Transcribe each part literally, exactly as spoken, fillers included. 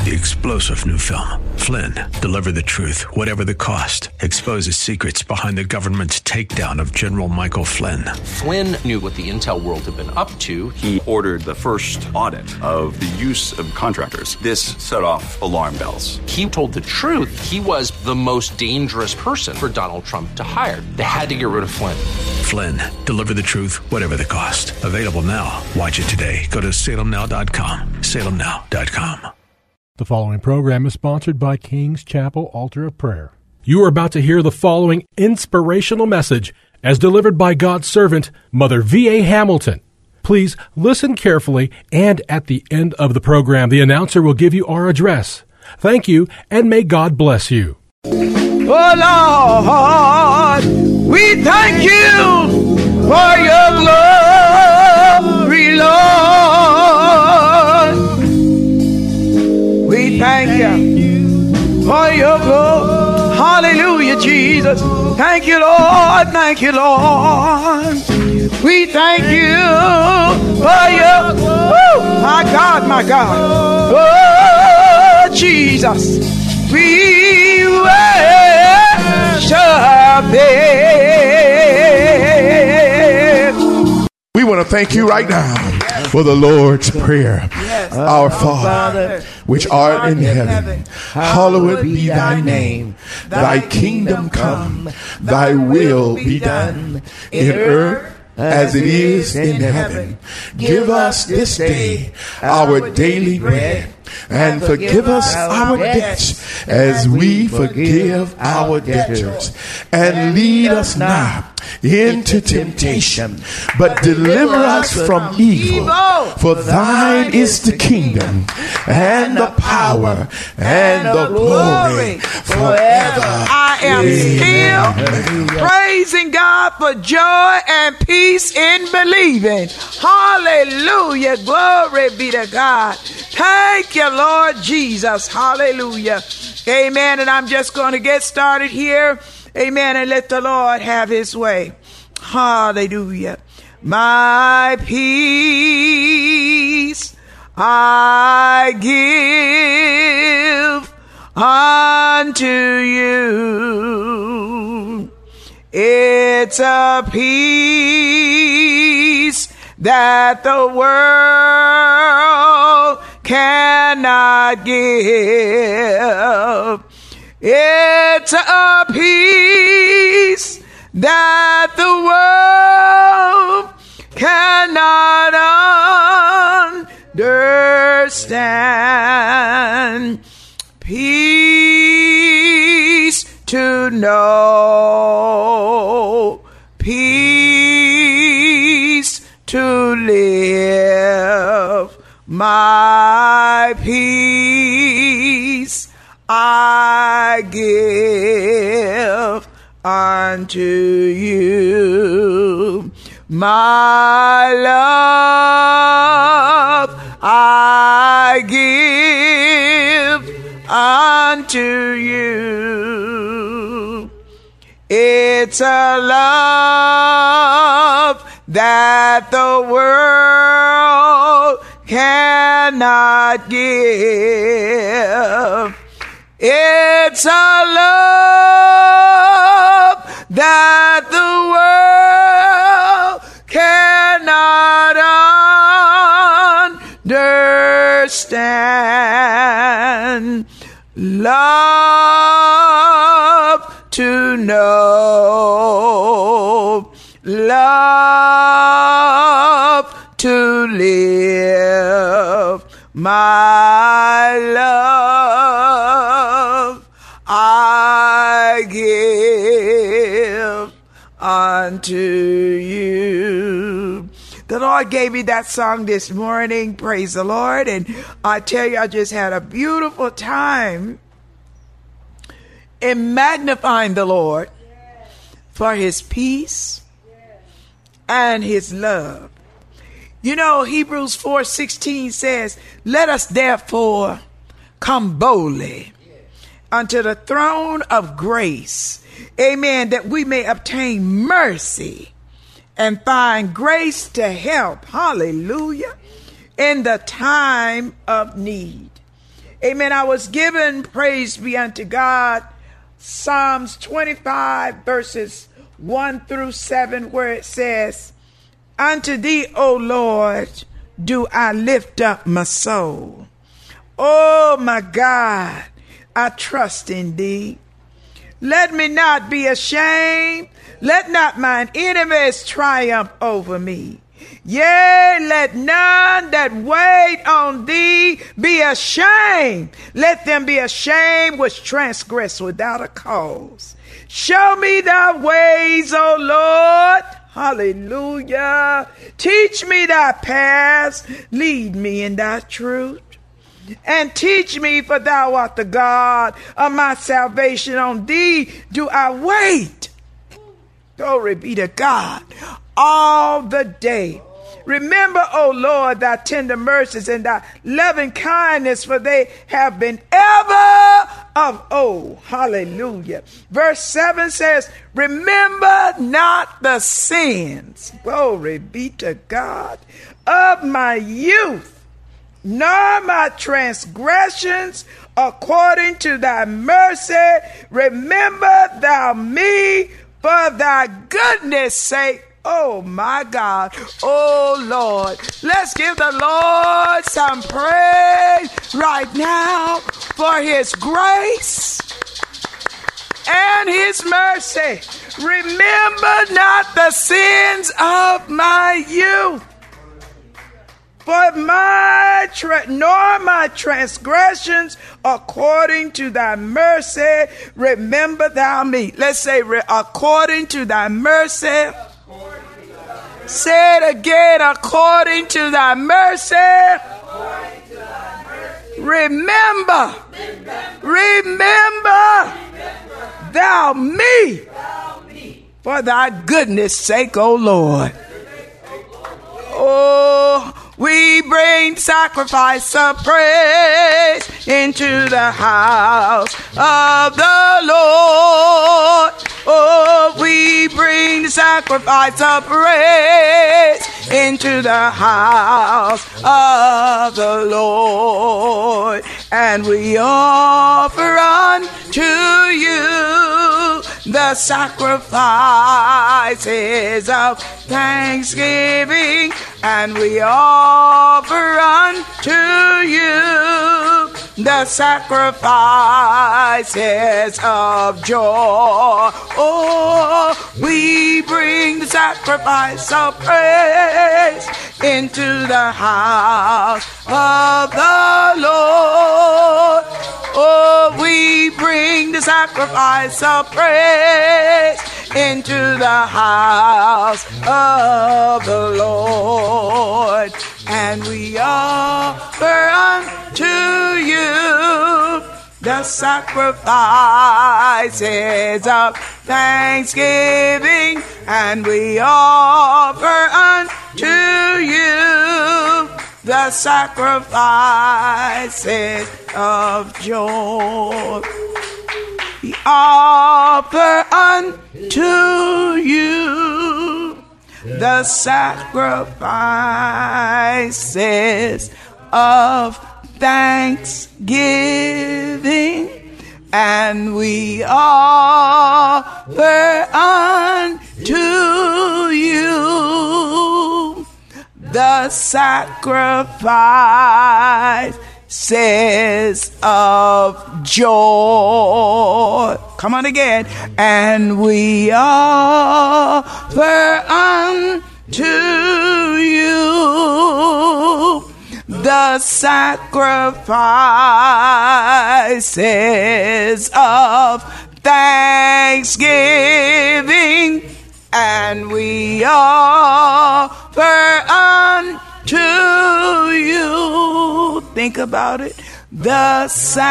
the explosive new film, Flynn, Deliver the Truth, Whatever the Cost, exposes secrets behind the government's takedown of General Michael Flynn. Flynn knew what the intel world had been up to. He ordered the first audit of the use of contractors. This set off alarm bells. He told the truth. He was the most dangerous person for Donald Trump to hire. They had to get rid of Flynn. Flynn, Deliver the Truth, Whatever the Cost. Available now. Watch it today. Go to salem now dot com. salem now dot com. The following program is sponsored by King's Chapel Altar of Prayer. You are about to hear the following inspirational message as delivered by God's servant, Mother V A. Hamilton. Please listen carefully, and at the end of the program, the announcer will give you our address. Thank you, and may God bless you. Oh, Lord, we thank you for your glory, Lord. We thank you for your glory. Hallelujah, Jesus. Thank you, Lord. Thank you, Lord. We thank you for your, woo, my God, my God. Oh, Jesus. We worship Him. We want to thank you right now for the Lord's Prayer. Yes. Our Father, which art in heaven, hallowed be thy name. Thy kingdom come, thy will be done in earth as it is in heaven. Give us this day our daily bread, and forgive us our debts as we forgive our debtors. And lead us not into temptation, but deliver us from evil. For thine is the kingdom, and the power, and the glory forever. I am still praising God for joy and peace in believing. Hallelujah. Glory be to God. Thank you, Lord Jesus. Hallelujah. Amen. And I'm just going to get started here. Amen. And let the Lord have his way. Hallelujah. My peace I give unto you. It's a peace that the world cannot give. It's a peace that the world cannot understand. Peace to know, peace to live. My peace I give unto you. My love I give unto you. It's a love that the world cannot give. It's a love that the world cannot understand. Love to know, love to live. My love I give unto you. The Lord gave me that song this morning. Praise the Lord. And I tell you, I just had a beautiful time in magnifying the Lord for his peace and his love. You know, Hebrews four sixteen says, let us therefore come boldly unto the throne of grace, amen, that we may obtain mercy and find grace to help, hallelujah, in the time of need. Amen. I was given, praise be unto God, Psalms twenty-five verses one through seven, where it says, unto thee, O Lord, do I lift up my soul. Oh my God, I trust in thee. Let me not be ashamed. Let not mine enemies triumph over me. Yea, let none that wait on thee be ashamed. Let them be ashamed which transgress without a cause. Show me thy ways, O Lord. Hallelujah. Teach me thy paths. Lead me in thy truth. And teach me, for thou art the God of my salvation. On thee do I wait. Glory be to God all the day. Remember, O Lord, thy tender mercies and thy loving kindness, for they have been ever of old. Hallelujah. Verse seven says, remember not the sins, glory be to God, of my youth, nor my transgressions, according to thy mercy. Remember thou me for thy goodness' sake. Oh my God. Oh Lord. Let's give the Lord some praise right now for his grace and his mercy. Remember not the sins of my youth, for my tra- nor my transgressions, according to thy mercy, remember thou me. Let's say, re- according to thy mercy. Say it again, according to thy mercy. Remember, remember thou me for thy goodness' sake, O Lord. Oh, we bring sacrifice of praise into the house of the Lord. Oh, we bring sacrifice of praise into the house of the Lord. And we offer unto you the sacrifices of thanksgiving. And we offer unto you the sacrifices of joy. Oh, we bring the sacrifice of praise into the house of the Lord. Oh, we bring the sacrifice of praise into the house of the Lord. And we offer unto you the sacrifices of thanksgiving. And we offer unto you the sacrifices of joy. We offer unto you the sacrifices of thanksgiving, and we offer unto you the sacrifices of joy. Come on again. And we offer unto you the sacrifices of thanksgiving, and we offer unto you. Think about it. The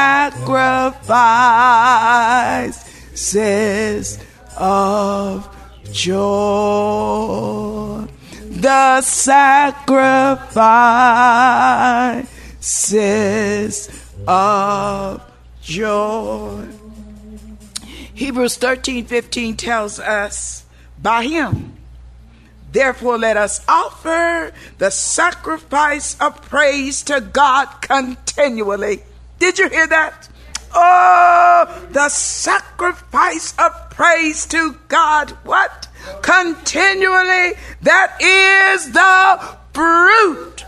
sacrifices of joy. The sacrifices of joy. Hebrews thirteen fifteen tells us, by him, therefore let us offer the sacrifice of praise to God continually. Did you hear that? Oh, the sacrifice of praise to God. What? Continually, that is the fruit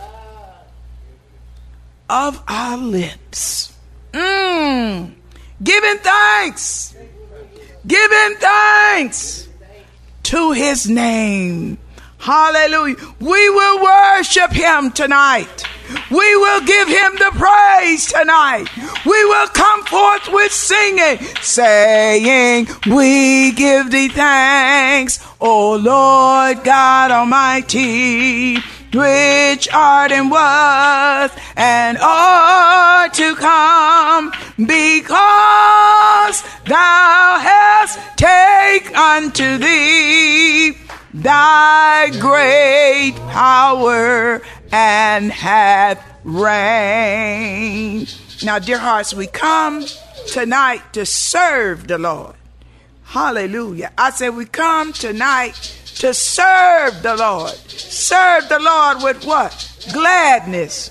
of our lips. Mm. Giving thanks. Giving thanks to his name. Hallelujah. We will worship him tonight. We will give him the praise tonight. We will come forth with singing, saying, we give thee thanks, O Lord God Almighty, which art and was and are to come, because thou hast taken unto thee thy great power and hath reigned. Now, dear hearts, we come tonight to serve the Lord. Hallelujah. I said we come tonight to serve the Lord. Serve the Lord with what? Gladness.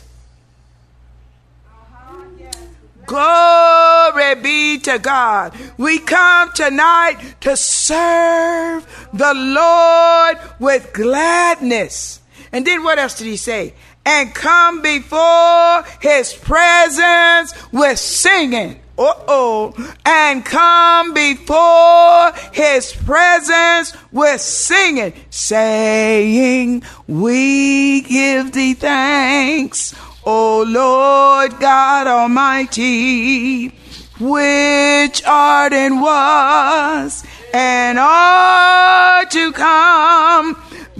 Glory be to God. We come tonight to serve the Lord with gladness. And then what else did he say? And come before his presence with singing. Uh-oh. And come before his presence with singing, saying, we give thee thanks, O Lord God Almighty, which art and was and are to come,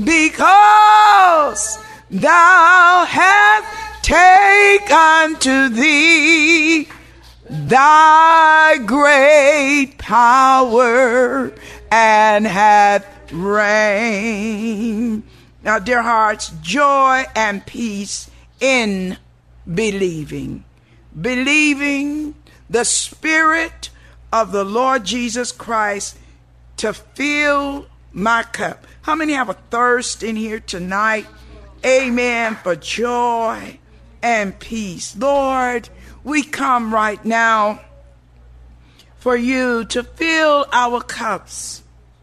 because thou hast taken unto thee thy great power and hath reigned. Now, dear hearts, joy and peace in believing. Believing the Spirit of the Lord Jesus Christ to fill my cup. How many have a thirst in here tonight? Amen. For joy and peace. Lord, we come right now for you to fill our cups.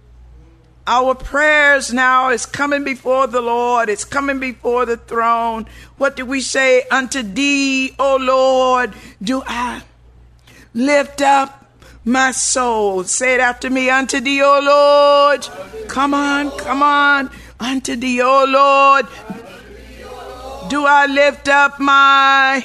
Our prayers now is coming before the Lord. It's coming before the throne. What do we say? Unto thee, O Lord, do I lift up my soul. Say it after me. Unto thee, O Lord. Come on, come on. Unto thee, O Lord, do I lift up my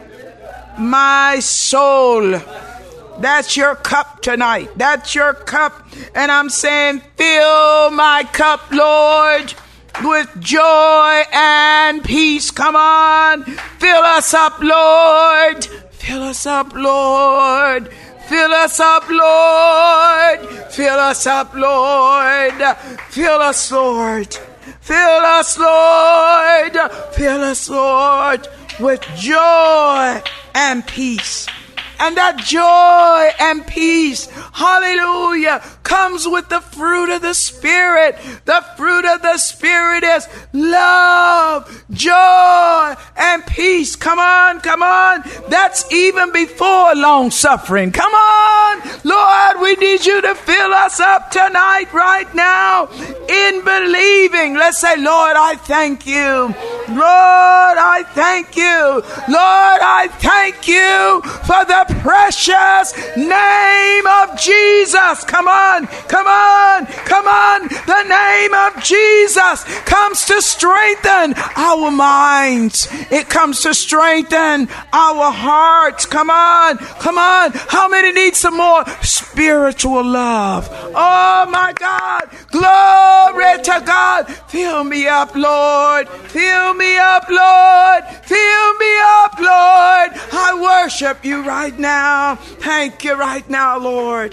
my soul. That's your cup tonight. That's your cup. And I'm saying, fill my cup, Lord, with joy and peace. Come on. Fill us up, Lord. Fill us up, Lord. Fill us up, Lord. Fill us up, Lord. Fill us, Lord. Fill us, Lord. Fill us, Lord, with joy and peace. And that joy and peace, hallelujah, comes with the fruit of the Spirit. The fruit of the Spirit is love, joy, and peace. Come on, come on. That's even before long suffering. Come on, Lord, we need you to fill us up tonight, right now, in believing. Let's say, Lord, I thank you. Lord, I thank you. Lord, I thank you for the precious name of Jesus. Come on, come on, come on. The name of Jesus comes to strengthen our minds. It comes to strengthen our hearts. Come on, come on. How many need some more spiritual love? Oh my God. Glory to God. Fill me up, Lord. Fill me up, Lord. Fill me up, Lord. I worship you right now. Thank you right now, Lord.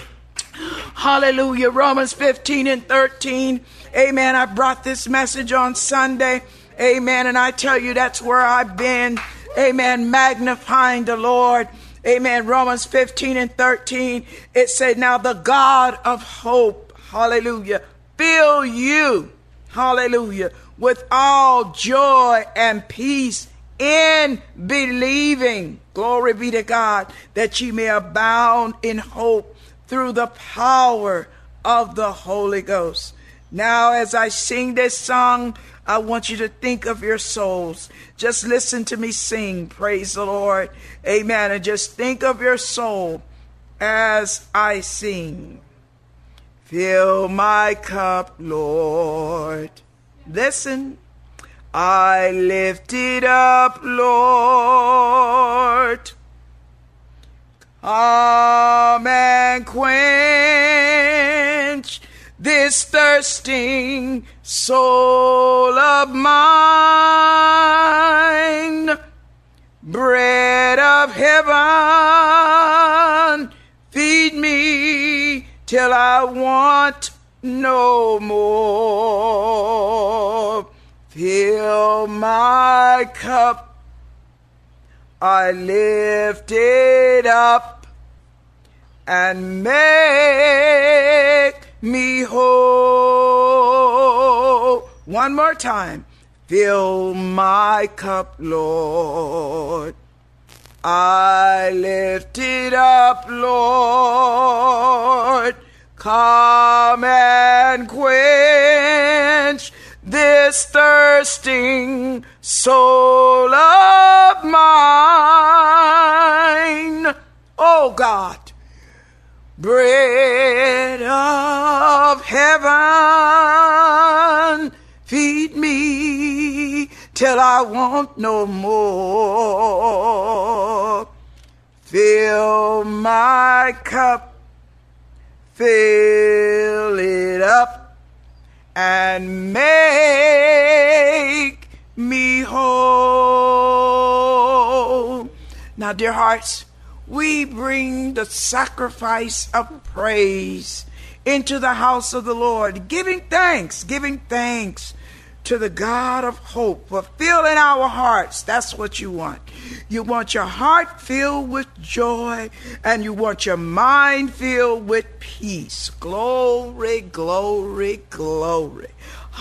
Hallelujah. Romans fifteen and thirteen. Amen. I brought this message on Sunday. Amen. And I tell you, that's where I've been. Amen. Magnifying the Lord. Amen. Romans fifteen and thirteen. It said, now the God of hope, hallelujah, fill you, hallelujah, with all joy and peace in believing. Glory be to God, that ye may abound in hope through the power of the Holy Ghost. Now, as I sing this song, I want you to think of your souls. Just listen to me sing. Praise the Lord. Amen. And just think of your soul as I sing. Fill my cup, Lord. Listen. I lift it up, Lord. Come and quench this thirsting soul of mine. Bread of heaven, feed me till I want no more. Fill my cup, I lift it up, and make me whole. One more time. Fill my cup, Lord. I lift it up, Lord. Come and quench this thirsting soul of mine. Oh God, bread of heaven, feed me till I want no more. Fill my cup, fill it up, and make me whole. Now, dear hearts, we bring the sacrifice of praise into the house of the Lord, giving thanks, giving thanks to the God of hope for filling our hearts. That's what you want. You want your heart filled with joy, and you want your mind filled with peace. Glory, glory, glory.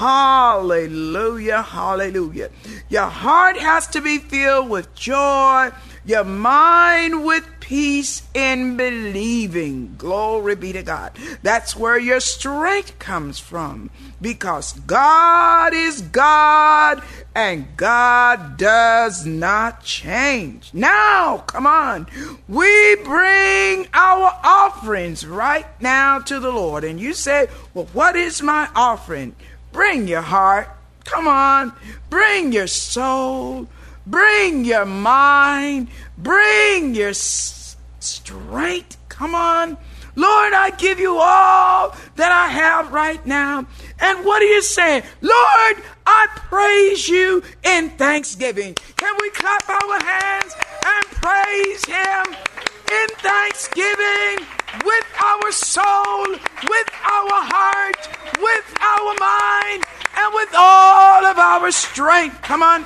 Hallelujah, hallelujah. Your heart has to be filled with joy, your mind with peace in believing. Glory be to God. That's where your strength comes from, because God is God and God does not change. Now, come on. We bring our offerings right now to the Lord. And you say, well, what is my offering? Bring your heart. Come on. Bring your soul. Bring your mind. Bring your s- strength. Come on. Lord, I give you all that I have right now. And what are you saying? Lord, I praise you in thanksgiving. Can we clap our hands and praise him in thanksgiving with our soul, with our heart, with our mind, and with all of our strength? Come on.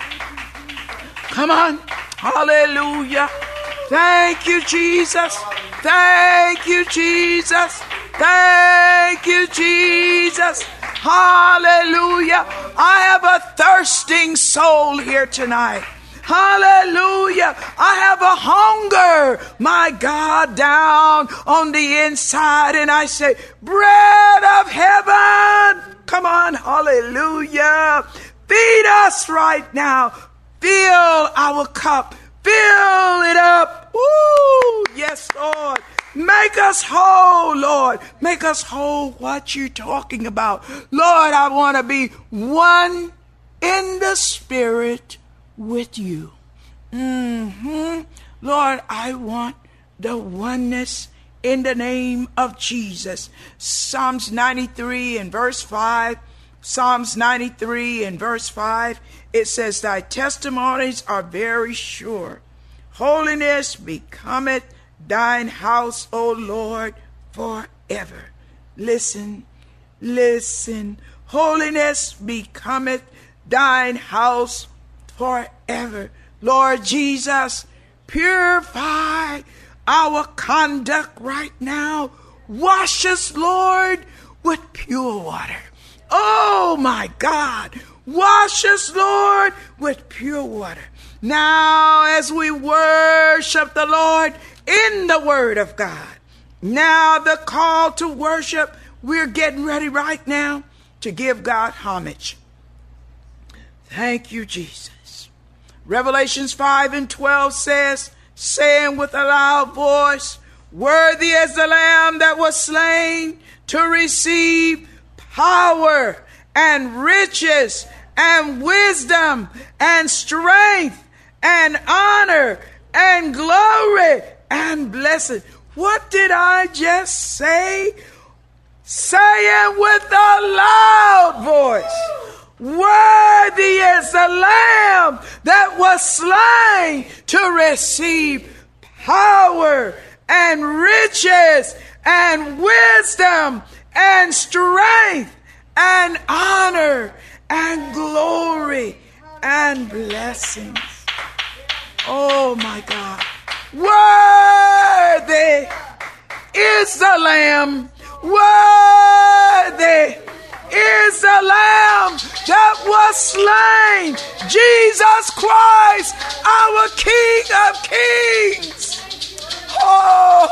Come on. Hallelujah. Thank you, Jesus. Thank you, Jesus. Thank you, Jesus. Hallelujah. I have a thirsting soul here tonight. Hallelujah. I have a hunger, my God, down on the inside. And I say, bread of heaven. Come on. Hallelujah. Feed us right now. Fill our cup. Fill it up. Woo! Yes, Lord. Make us whole, Lord. Make us whole. What you talking about? Lord, I want to be one in the spirit with you. Mm-hmm. Lord, I want the oneness in the name of Jesus. Psalms ninety-three and verse five. Psalms ninety-three and verse five. It says, thy testimonies are very sure. Holiness becometh thine house, O Lord, forever. Listen, listen. Holiness becometh thine house forever. Lord Jesus, purify our conduct right now. Wash us, Lord, with pure water. Oh, my God. Wash us, Lord, with pure water. Now, as we worship the Lord in the Word of God, now the call to worship, we're getting ready right now to give God homage. Thank you, Jesus. Revelations five and twelve says, saying with a loud voice, worthy is the Lamb that was slain to receive power and riches and wisdom and strength and honor and glory and blessing. What did I just say? Say it with a loud voice. Worthy is the Lamb that was slain to receive power and riches and wisdom and strength and honor and glory and blessings. Oh my God. Worthy is the Lamb. Worthy is the Lamb that was slain. Jesus Christ, our King of Kings. Oh,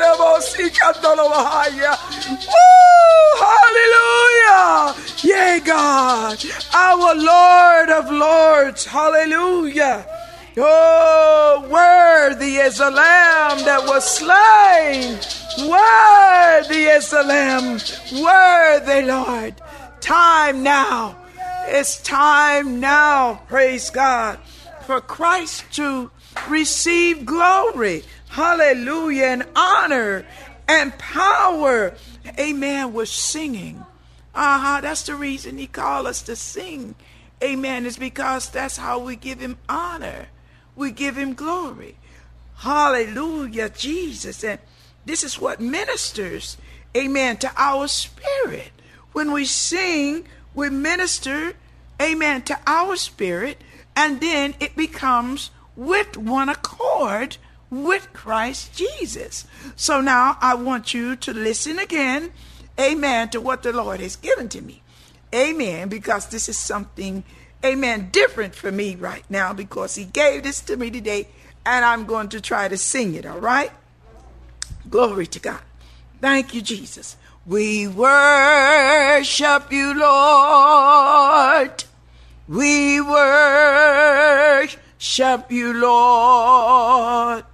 hallelujah. Yea, God, our Lord of Lords. Hallelujah. Oh, worthy is the Lamb that was slain. Worthy is the Lamb. Worthy, Lord. Time now. It's time now, praise God, for Christ to receive glory. Hallelujah. And honor and power. Amen. We're singing. Uh-huh. That's the reason he called us to sing. Amen. It's because that's how we give him honor. We give him glory. Hallelujah, Jesus. And this is what ministers, amen, to our spirit. When we sing, we minister, amen, to our spirit, and then it becomes with one accord with Christ Jesus. So now I want you to listen again, amen, to what the Lord has given to me. Amen, because this is something, amen, different for me right now, because he gave this to me today, and I'm going to try to sing it, all right? Glory to God. Thank you, Jesus. We worship you, Lord. We worship you, Lord.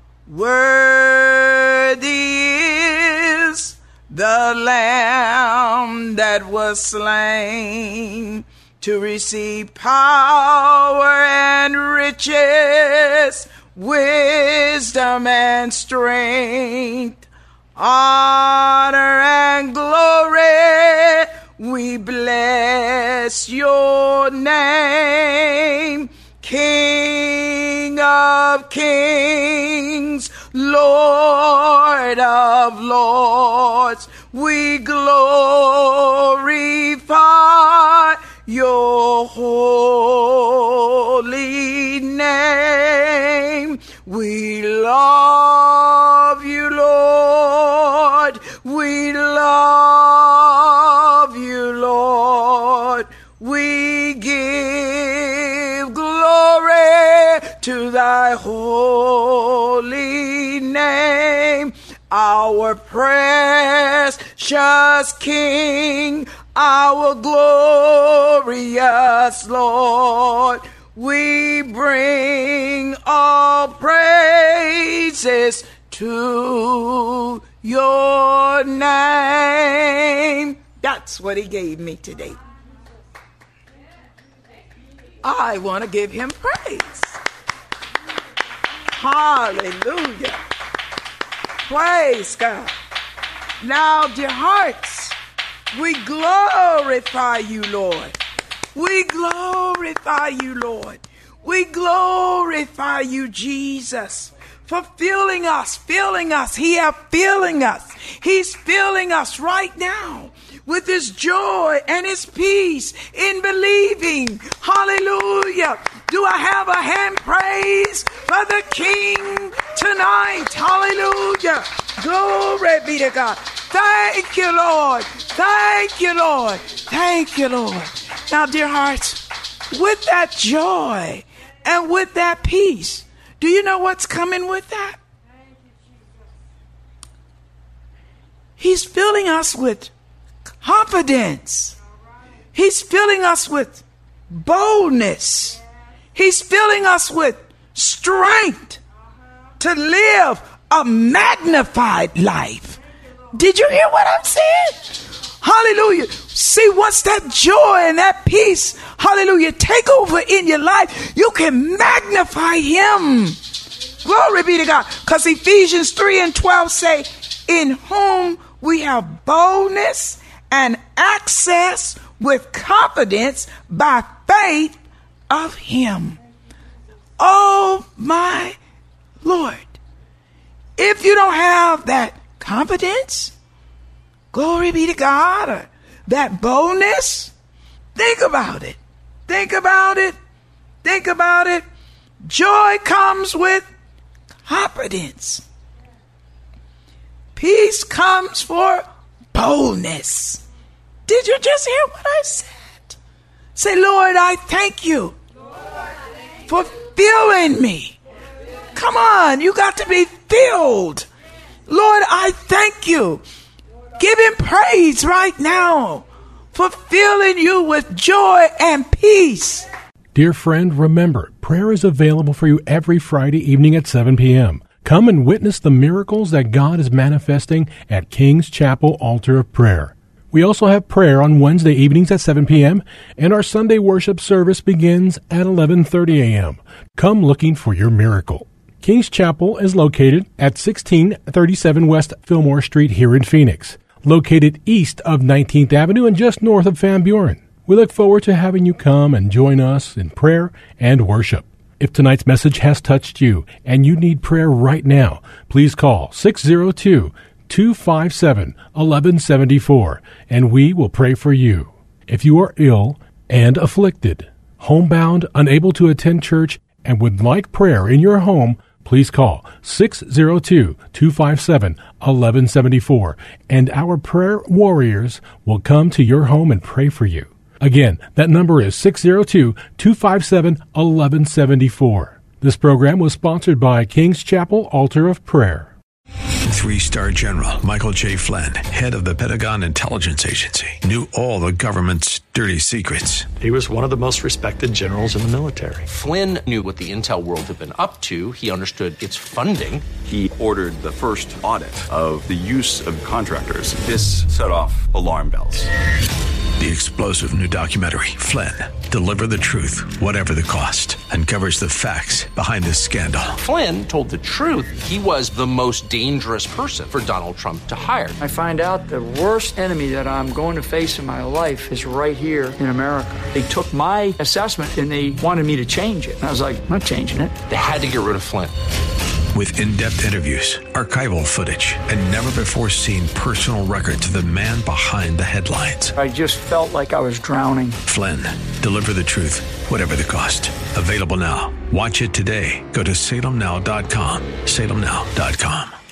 Worthy is the Lamb that was slain to receive power and riches, wisdom and strength, honor and glory. We bless your name, King of kings, Lord of lords. We glorify your holy name. We love you, Lord. We love you, Lord. We give glory to thy holy name. Our precious King, our glorious Lord, we bring all praises to your name. That's what he gave me today. I want to give him praise. Hallelujah. Praise God. Now, dear hearts, we glorify you, Lord. We glorify you, Lord. We glorify you, Jesus, for filling us, filling us. He is filling us. He's filling us right now with his joy and his peace in believing. Hallelujah. Do I have a hand praise for the King tonight? Hallelujah. Glory be to God. Thank you, Lord. Thank you, Lord. Thank you, Lord. Now, dear hearts, with that joy And with that peace, do you know what's coming with that? He's filling us with confidence. He's filling us with boldness. He's filling us with strength to live a magnified life. Did you hear what I'm saying? Hallelujah. See, once that joy and that peace, hallelujah, take over in your life, you can magnify him. Glory be to God. Because Ephesians three and twelve say, in whom we have boldness and access with confidence by faith of him. Oh my Lord. If you don't have that confidence, glory be to God, or that boldness, think about it. Think about it. Think about it. Joy comes with confidence. Peace comes for boldness. Did you just hear what I said? Say, Lord, I thank you for filling me. Come on, you got to be filled. Lord, I thank you. Give him praise right now for filling you with joy and peace. Dear friend, remember, prayer is available for you every Friday evening at seven p.m. Come and witness the miracles that God is manifesting at King's Chapel Altar of Prayer. We also have prayer on Wednesday evenings at seven p.m., and our Sunday worship service begins at eleven thirty a.m. Come looking for your miracle. King's Chapel is located at sixteen thirty-seven West Fillmore Street here in Phoenix, located east of nineteenth Avenue and just north of Van Buren. We look forward to having you come and join us in prayer and worship. If tonight's message has touched you and you need prayer right now, please call six oh two, two five seven, one one seven four and we will pray for you. If you are ill and afflicted, homebound, unable to attend church, and would like prayer in your home, please call six oh two, two five seven, one one seven four and our prayer warriors will come to your home and pray for you. Again, that number is six oh two, two five seven, one one seven four. This program was sponsored by King's Chapel Altar of Prayer. Three-star General Michael J. Flynn, head of the Pentagon Intelligence Agency, knew all the government's dirty secrets. He was one of the most respected generals in the military. Flynn knew what the intel world had been up to. He understood its funding. He ordered the first audit of the use of contractors. This set off alarm bells. The explosive new documentary, Flynn, Deliver the Truth, Whatever the Cost, uncovers the facts behind this scandal. Flynn told the truth. He was the most dangerous person for Donald Trump to hire. I find out the worst enemy that I'm going to face in my life is right here in America. They took my assessment and they wanted me to change it. And I was like, I'm not changing it. They had to get rid of Flynn. With in-depth interviews, archival footage, and never-before-seen personal records of the man behind the headlines. I just felt like I was drowning. Flynn, Deliver the Truth, Whatever the Cost. Available now. Watch it today. Go to salem now dot com. salem now dot com.